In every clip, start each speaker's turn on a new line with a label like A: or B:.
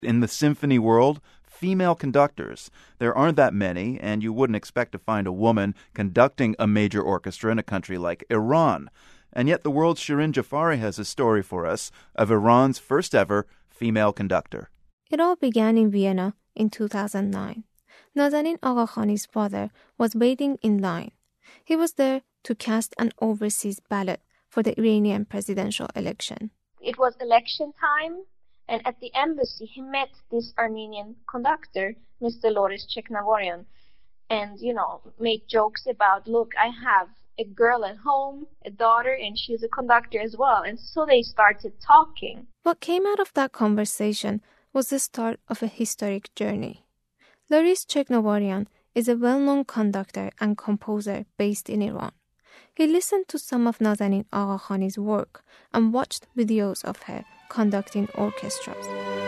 A: In the symphony world, female conductors, there aren't that many, and you wouldn't expect to find a woman conducting a major orchestra in a country like Iran. And yet the world's Shirin Jafari has a story for us of Iran's first ever female conductor.
B: It all began in Vienna in 2009. Nazanin Aghakhani's father was waiting in line. He was there to cast an overseas ballot for the Iranian presidential election.
C: It was election time, and at the embassy he met this Armenian conductor, Mr. Loris Cheknavorian, and, made jokes about, look, I have a girl at home, a daughter, and she's a conductor as well. And so they started talking.
B: What came out of that conversation was the start of a historic journey. Loris Cheknavorian is a well-known conductor and composer based in Iran. He listened to some of Nazanin Aghakhani's work and watched videos of her conducting orchestras.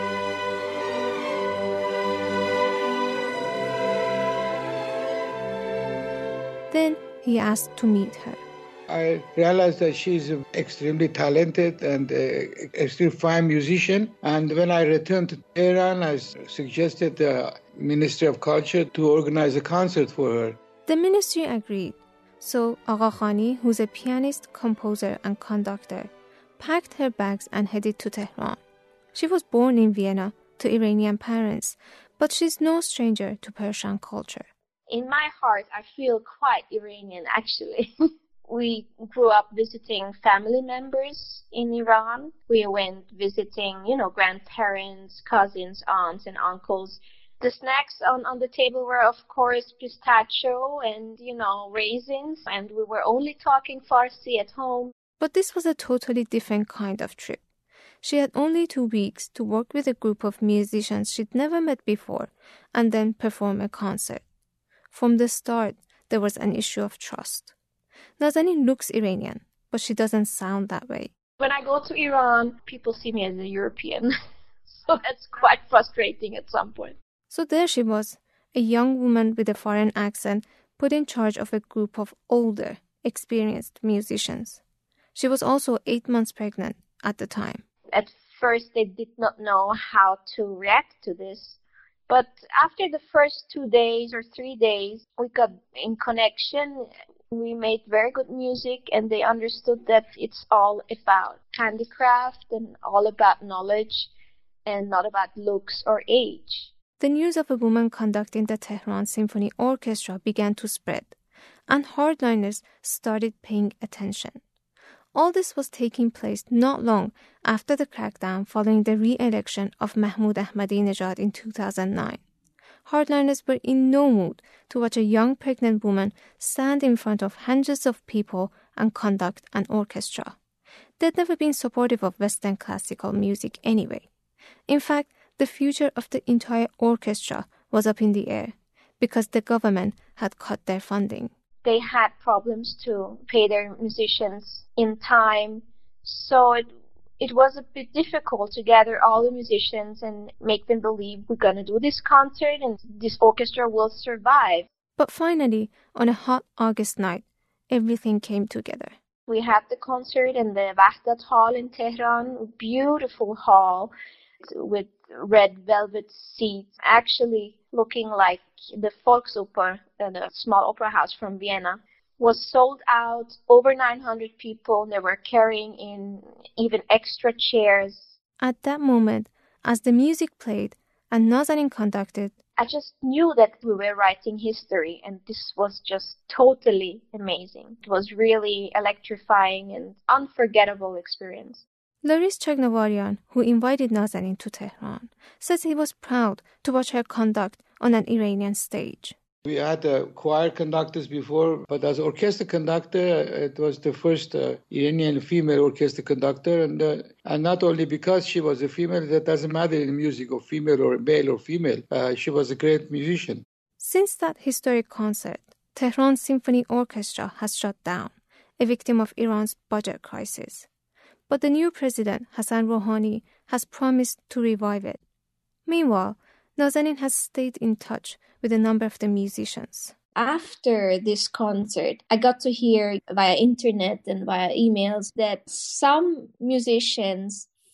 B: Then he asked to meet her.
D: I realized that she's extremely talented and an extremely fine musician. And when I returned to Tehran, I suggested the Ministry of Culture to organize a concert for her.
B: The ministry agreed. So Aghakhani, who's a pianist, composer, and conductor, packed her bags and headed to Tehran. She was born in Vienna to Iranian parents, but she's no stranger to Persian culture.
C: In my heart, I feel quite Iranian, actually. We grew up visiting family members in Iran. We went visiting, grandparents, cousins, aunts, and uncles. The snacks on the table were, of course, pistachio and, raisins. And we were only talking Farsi at home.
B: But this was a totally different kind of trip. She had only 2 weeks to work with a group of musicians she'd never met before and then perform a concert. From the start, there was an issue of trust. Nazanin looks Iranian, but she doesn't sound that way.
C: When I go to Iran, people see me as a European. So that's quite frustrating at some point.
B: So there she was, a young woman with a foreign accent put in charge of a group of older, experienced musicians. She was also 8 months pregnant at the time.
C: At first, they did not know how to react to this. But after the first 2 days or 3 days, we got in connection. We made very good music, and they understood that it's all about handicraft and all about knowledge and not about looks or age.
B: The news of a woman conducting the Tehran Symphony Orchestra began to spread, and hardliners started paying attention. All this was taking place not long after the crackdown following the re-election of Mahmoud Ahmadinejad in 2009. Hardliners were in no mood to watch a young pregnant woman stand in front of hundreds of people and conduct an orchestra. They'd never been supportive of Western classical music anyway. In fact, the future of the entire orchestra was up in the air because the government had cut their funding.
C: They had problems to pay their musicians in time, so it was a bit difficult to gather all the musicians and make them believe we're going to do this concert and this orchestra will survive.
B: But finally, on a hot August night, everything came together.
C: We had the concert in the Wahdat Hall in Tehran, a beautiful hall with red velvet seats, actually looking like the Volksoper, the small opera house from Vienna, was sold out. Over 900 people. They were carrying in even extra chairs.
B: At that moment, as the music played and Nazanin conducted,
C: I just knew that we were writing history, and this was just totally amazing. It was really electrifying and unforgettable experience.
B: Loris Cheknavorian, who invited Nazanin to Tehran, says he was proud to watch her conduct on an Iranian stage.
D: We had choir conductors before, but as orchestra conductor, it was the first Iranian female orchestra conductor. And not only because she was a female, that doesn't matter in music, or female or male or female. She was a great musician.
B: Since that historic concert, Tehran Symphony Orchestra has shut down, a victim of Iran's budget crisis. But the new president, Hassan Rouhani, has promised to revive it. Meanwhile, Nazanin has stayed in touch with a number of the musicians.
C: After this concert, I got to hear via internet and via emails that some musicians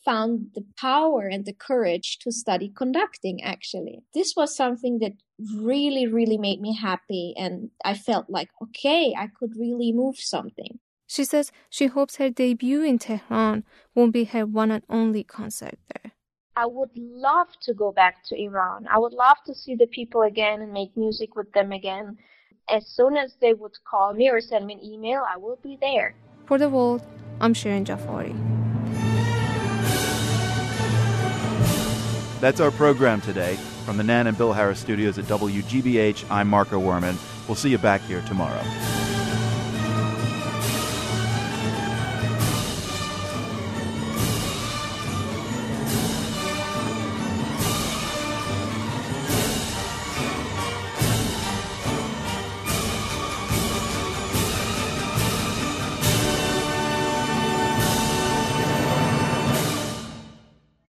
E: found the power and the courage to study conducting, actually. This was something that really, really made me happy. And I felt like, okay, I could really move something.
B: She says she hopes her debut in Tehran won't be her one and only concert there.
C: I would love to go back to Iran. I would love to see the people again and make music with them again. As soon as they would call me or send me an email, I will be there.
B: For The World, I'm Shirin Jafari.
A: That's our program today. From the Nan and Bill Harris studios at WGBH, I'm Marco Werman. We'll see you back here tomorrow.